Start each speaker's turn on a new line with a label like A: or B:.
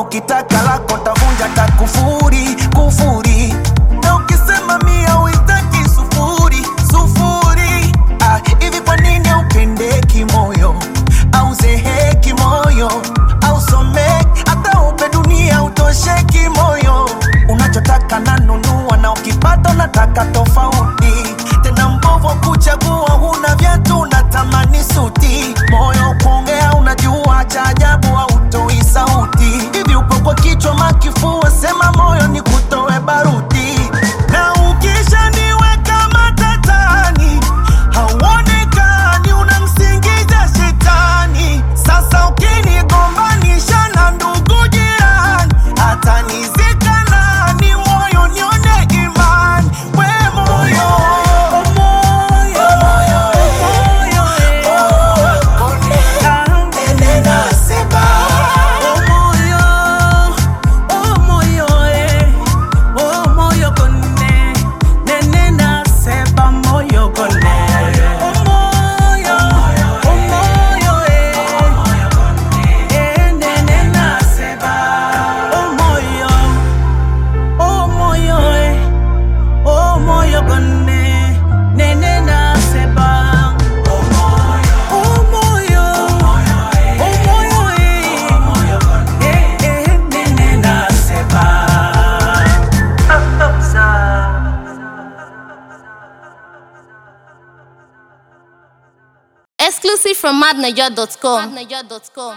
A: ukitaka lako tavunja takufuri kufuri. Na ukisema mia uitaki sufuri sufuri. Hivi kwa nini upendeki moyo au zeheki moyo au someki hata upe dunia utosheki moyo. Unachotaka nanunua na ukipata unataka tofauti. Tena mbovu kuchagua huna viatu unatamani suti. Moyo kuongea unajua cha ajabu hautoi sauti. Hivi upo kwa kichwa makifua sema moyo ni kutoe baruti. Na ukisha niweka matatani hauonekani unamsingiza shetani. Sasa ukinigombanisha na ndugu jirani hata nizika nani moyo nione imani. We moyo
B: exclusive from madniger.com.